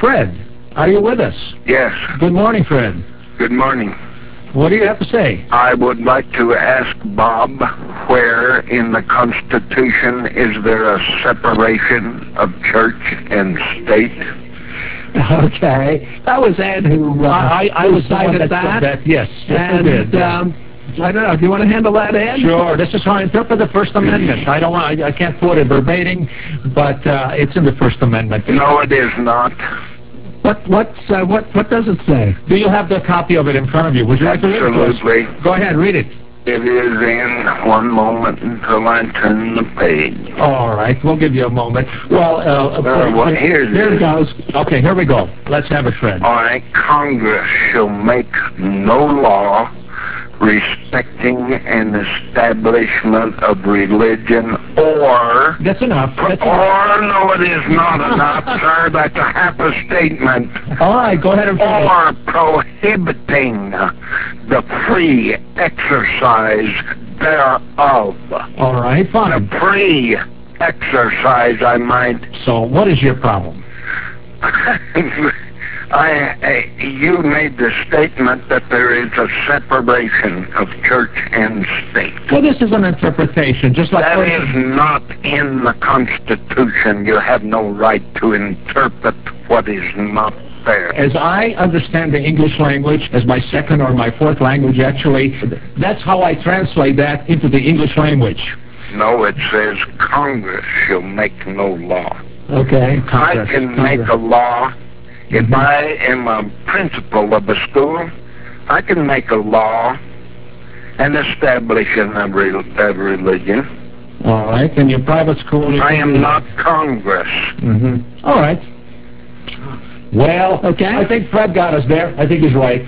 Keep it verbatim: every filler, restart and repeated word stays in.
Fred, are you with us? Yes. Good morning, Fred. Good morning. What do you have to say? I would like to ask Bob, where in the Constitution is there a separation of church and state? Okay, that was Ed who uh, I, I, I was the one cited that that. said that. Yes, yes, and we did. um, I don't know. Do you want to handle that, Ed? Sure. This is how I interpret the First Amendment. I don't want. I, I can't quote it verbatim, but uh, it's in the First Amendment. No, it is not. What what's uh, what what does it say? Do you have the copy of it in front of you? Would you like to read it? Absolutely. Go ahead, read it. It is in one moment until I turn the page. All right, we'll give you a moment. Well, uh, Uh, for- well, here's Here it goes. okay, here we go. Let's have it, Fred. All right, Congress shall make no law respecting an establishment of religion or... That's enough. That's or, enough. no, it is not enough, sir. That's a half a statement. All right, go ahead and finish. Or prohibiting the free exercise thereof. All right, The fine. free exercise, I might... So, what is your problem? I, I, you made the statement that there is a separation of church and state. Well, this is an interpretation, just like... That is not in the Constitution. You have no right to interpret what is not there. As I understand the English language, as my second or my fourth language, actually, that's how I translate that into the English language. No, it says Congress shall make no law. Okay. Congress, I can Congress. make a law. If I am a principal of a school, I can make a law and establish a, re- a religion. All right, in your private school... you I can am do not that. Congress. Mm-hmm. All right. Well, Okay. I think Fred got us there. I think he's right.